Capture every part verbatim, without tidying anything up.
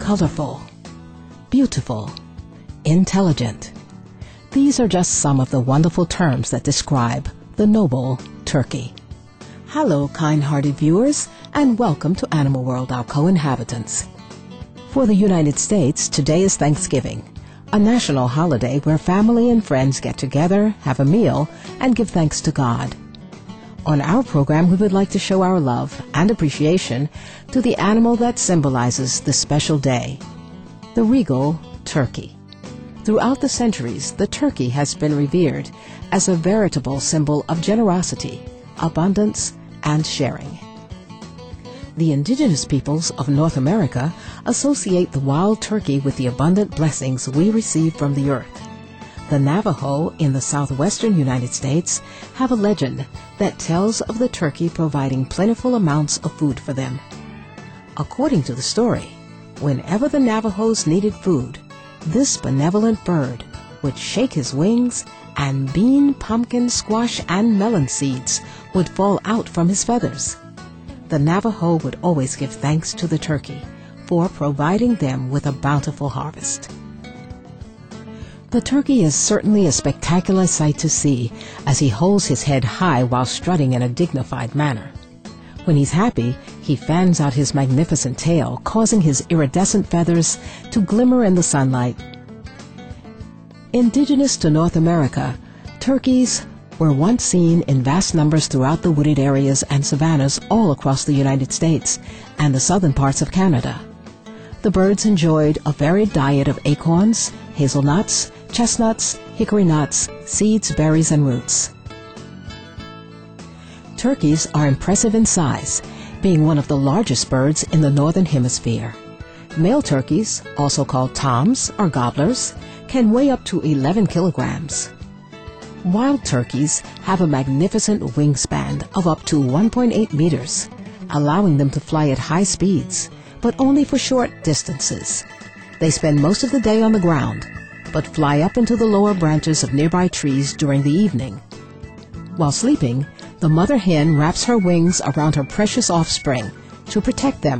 colorful, beautiful, intelligent. These are just some of the wonderful terms that describe the noble turkey. Hello, kind-hearted viewers, and welcome to Animal World, our co-inhabitants. For the United States, today is Thanksgiving, a national holiday where family and friends get together, have a meal, and give thanks to God. On our program, we would like to show our love and appreciation to the animal that symbolizes this special day, the regal turkey. Throughout the centuries, the turkey has been revered as a veritable symbol of generosity, abundance, and sharing. The indigenous peoples of North America associate the wild turkey with the abundant blessings we receive from the earth. The Navajo in the southwestern United States have a legend that tells of the turkey providing plentiful amounts of food for them. According to the story, whenever the Navajos needed food, this benevolent bird would shake his wings and bean, pumpkin, squash, and melon seeds would fall out from his feathers. The Navajo would always give thanks to the turkey for providing them with a bountiful harvest. The turkey is certainly a spectacular sight to see as he holds his head high while strutting in a dignified manner. When he's happy, he fans out his magnificent tail, causing his iridescent feathers to glimmer in the sunlight. Indigenous to North America, turkeys were once seen in vast numbers throughout the wooded areas and savannas all across the United States and the southern parts of Canada. The birds enjoyed a varied diet of acorns, hazelnuts, chestnuts, hickory nuts, seeds, berries, and roots. Turkeys are impressive in size, being one of the largest birds in the northern hemisphere. Male turkeys, also called toms or gobblers, can weigh up to eleven kilograms. Wild turkeys have a magnificent wingspan of up to one point eight meters, allowing them to fly at high speeds, but only for short distances. They spend most of the day on the ground, but fly up into the lower branches of nearby trees during the evening. While sleeping, the mother hen wraps her wings around her precious offspring to protect them.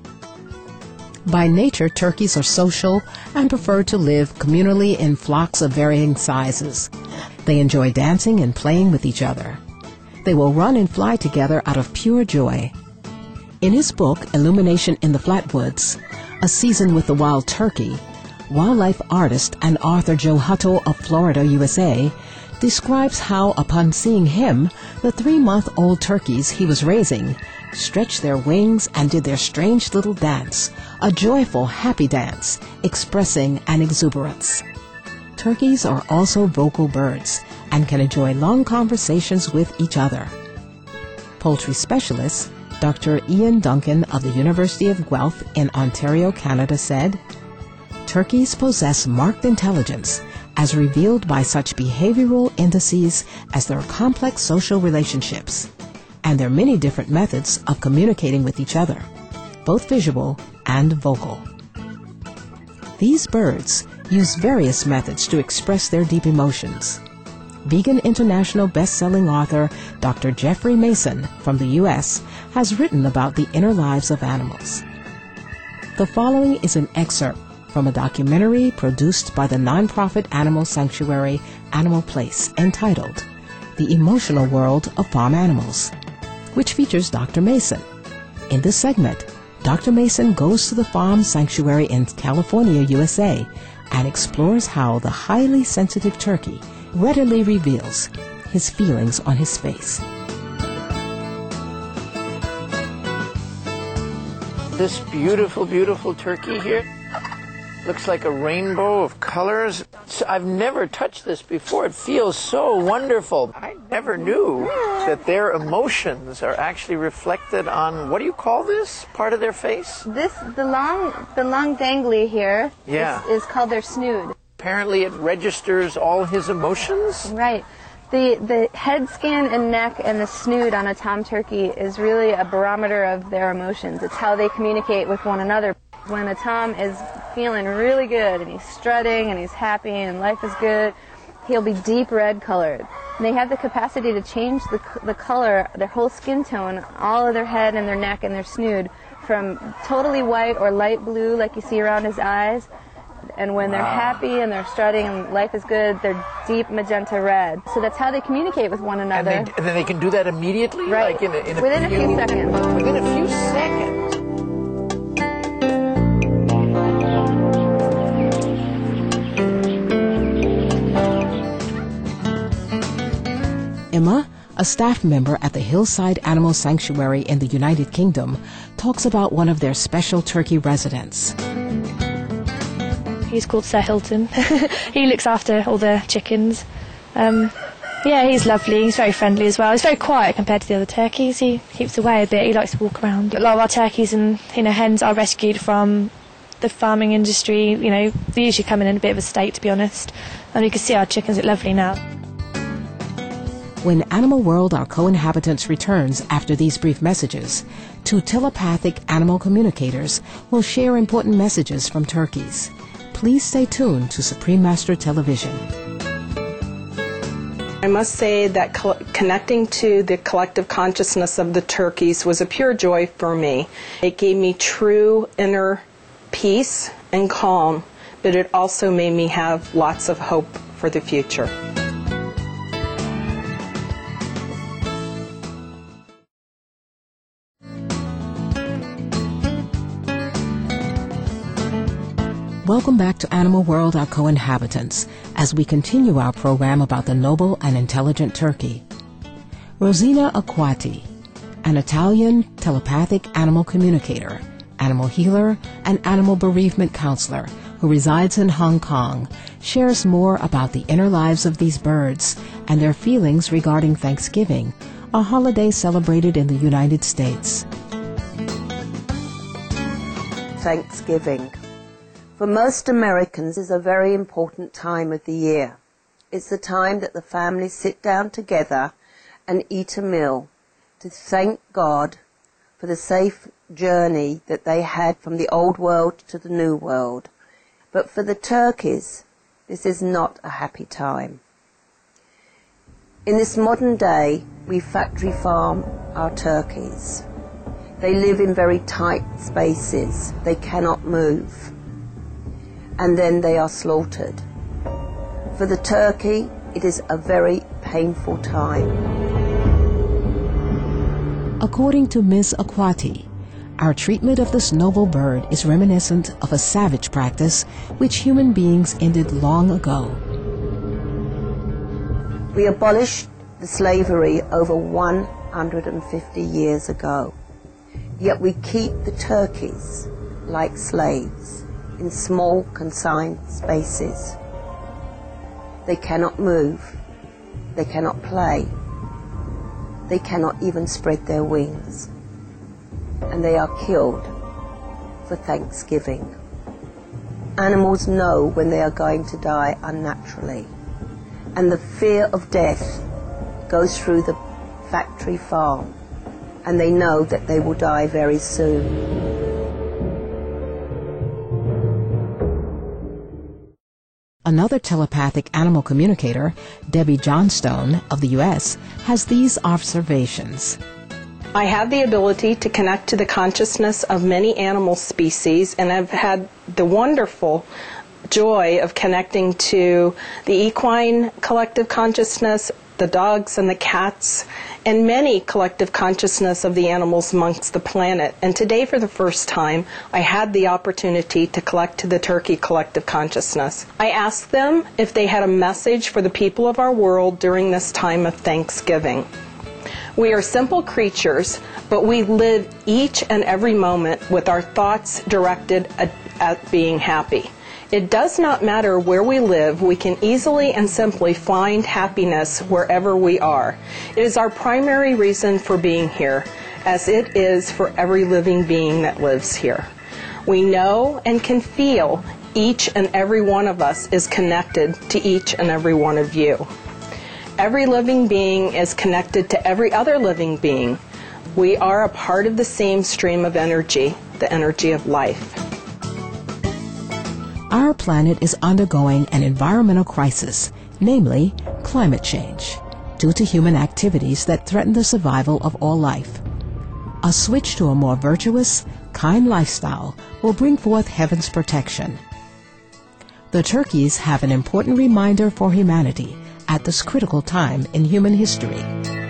By nature, turkeys are social and prefer to live communally in flocks of varying sizes. They enjoy dancing and playing with each other. They will run and fly together out of pure joy. In his book, Illumination in the Flatwoods, A Season with the Wild Turkey, wildlife artist and author Joe Hutto of Florida, U S A, describes how, upon seeing him, the three-month-old turkeys he was raising stretched their wings and did their strange little dance, a joyful, happy dance, expressing an exuberance. Turkeys are also vocal birds and can enjoy long conversations with each other. Poultry specialist Doctor Ian Duncan of the University of Guelph in Ontario, Canada, said, "Turkeys possess marked intelligence as revealed by such behavioral indices as their complex social relationships and their many different methods of communicating with each other, both visual and vocal. These birds use various methods to express their deep emotions." Vegan International best-selling author Doctor Jeffrey Mason from the U S has written about the inner lives of animals. The following is an excerpt from a documentary produced by the nonprofit animal sanctuary Animal Place entitled The Emotional World of Farm Animals, which features Doctor Mason. In this segment, Doctor Mason goes to the farm sanctuary in California, U S A, and explores how the highly sensitive turkey readily reveals his feelings on his face. This beautiful, beautiful turkey here looks like a rainbow of colors. I've never touched this before. It feels so wonderful. I never knew that their emotions are actually reflected on, what do you call this part of their face? This, the long, the long dangly here yeah. is, is called their snood. Apparently it registers all his emotions? Right. The, the head skin and neck and the snood on a tom turkey is really a barometer of their emotions. It's how they communicate with one another. When a tom is feeling really good and he's strutting and he's happy and life is good, he'll be deep red colored. And they have the capacity to change the, the color, their whole skin tone, all of their head and their neck and their snood from totally white or light blue like you see around his eyes. And when they're happy and they're strutting and life is good, they're deep magenta red. So that's how they communicate with one another. And, they, and then they can do that immediately? Right. Like in a, in a Within few, a few seconds. Within a few seconds. Emma, a staff member at the Hillside Animal Sanctuary in the United Kingdom, talks about one of their special turkey residents. He's called Sir Hilton. He looks after all the chickens. Um, yeah, he's lovely. He's very friendly as well. He's very quiet compared to the other turkeys. He keeps away a bit. He likes to walk around. A lot of our turkeys and you know hens are rescued from the farming industry. You know, they usually come in in a bit of a state, to be honest. And you can see our chickens look lovely now. When Animal World, our co-inhabitants, returns after these brief messages, two telepathic animal communicators will share important messages from turkeys. Please stay tuned to Supreme Master Television. I must say that co- connecting to the collective consciousness of the turkeys was a pure joy for me. It gave me true inner peace and calm, but it also made me have lots of hope for the future. Welcome back to Animal World, our co-inhabitants, as we continue our program about the noble and intelligent turkey. Rosina Acquati, an Italian telepathic animal communicator, animal healer, and animal bereavement counselor who resides in Hong Kong, shares more about the inner lives of these birds and their feelings regarding Thanksgiving, a holiday celebrated in the United States. Thanksgiving. For most Americans, is a very important time of the year. It's the time that the families sit down together and eat a meal to thank God for the safe journey that they had from the old world to the new world. But for the turkeys, this is not a happy time. In this modern day, we factory farm our turkeys. They live in very tight spaces. They cannot move. And then they are slaughtered. For the turkey, it is a very painful time. According to Miz Acquati, our treatment of this noble bird is reminiscent of a savage practice which human beings ended long ago. We abolished the slavery over one hundred fifty years ago, yet we keep the turkeys like slaves in small confined spaces. They cannot move, they cannot play, they cannot even spread their wings, and they are killed for Thanksgiving. Animals know when they are going to die unnaturally, and the fear of death goes through the factory farm, and they know that they will die very soon. Another telepathic animal communicator, Debbie Johnstone of the U S, has these observations. I have the ability to connect to the consciousness of many animal species, and I've had the wonderful joy of connecting to the equine collective consciousness, the dogs and the cats, and many collective consciousness of the animals amongst the planet. And today, for the first time, I had the opportunity to collect to the turkey collective consciousness. I asked them if they had a message for the people of our world during this time of Thanksgiving. We are simple creatures, but we live each and every moment with our thoughts directed at, at being happy. It does not matter where we live, we can easily and simply find happiness wherever we are. It is our primary reason for being here, as it is for every living being that lives here. We know and can feel each and every one of us is connected to each and every one of you. Every living being is connected to every other living being. We are a part of the same stream of energy, the energy of life. Our planet is undergoing an environmental crisis, namely climate change, due to human activities that threaten the survival of all life. A switch to a more virtuous, kind lifestyle will bring forth heaven's protection. The turkeys have an important reminder for humanity at this critical time in human history.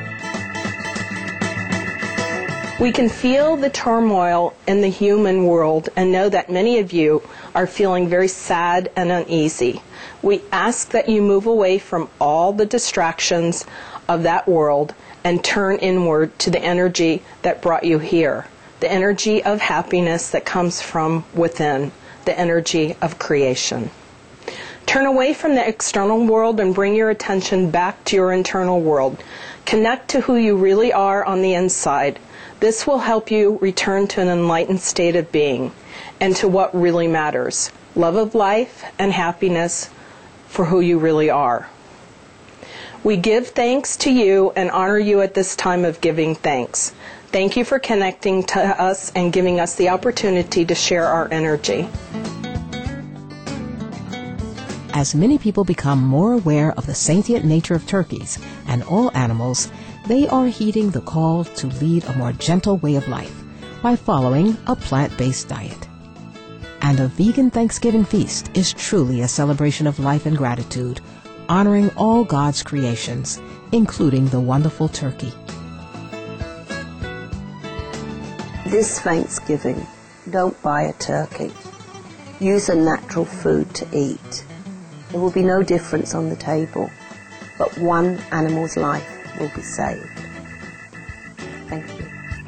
We can feel the turmoil in the human world and know that many of you are feeling very sad and uneasy. We ask that you move away from all the distractions of that world and turn inward to the energy that brought you here, the energy of happiness that comes from within, the energy of creation. Turn away from the external world and bring your attention back to your internal world. Connect to who you really are on the inside. This will help you return to an enlightened state of being and to what really matters, love of life and happiness for who you really are. We give thanks to you and honor you at this time of giving thanks. Thank you for connecting to us and giving us the opportunity to share our energy. As many people become more aware of the sentient nature of turkeys and all animals, they are heeding the call to lead a more gentle way of life by following a plant-based diet. And a vegan Thanksgiving feast is truly a celebration of life and gratitude, honoring all God's creations, including the wonderful turkey. This Thanksgiving, don't buy a turkey. Use a natural food to eat. There will be no difference on the table, but one animal's life will be saved. Thank you.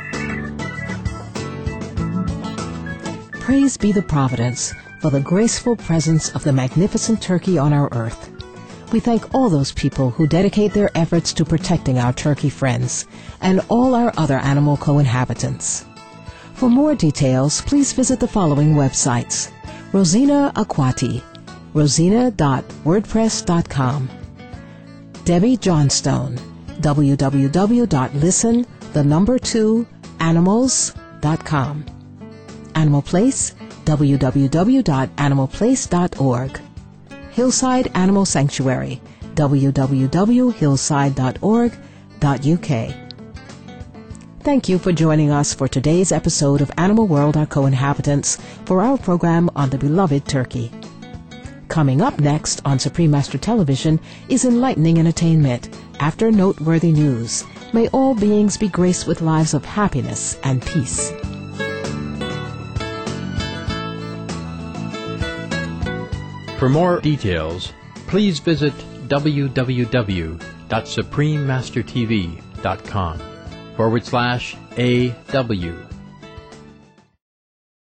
Praise be the providence for the graceful presence of the magnificent turkey on our earth. We thank all those people who dedicate their efforts to protecting our turkey friends and all our other animal co-inhabitants. For more details, please visit the following websites: Rosina Akwati, rosina dot wordpress dot com; Debbie Johnstone, w w w dot listen the number two animals dot com; Animal Place, w w w dot animal place dot org; Hillside Animal Sanctuary, w w w dot hillside dot org dot u k. Thank you for joining us for today's episode of Animal World, Our Co-Inhabitants, for our program on the beloved turkey. Coming up next on Supreme Master Television is enlightening entertainment. After noteworthy news, may all beings be graced with lives of happiness and peace. For more details, please visit w w w dot supreme master t v dot com forward slash A W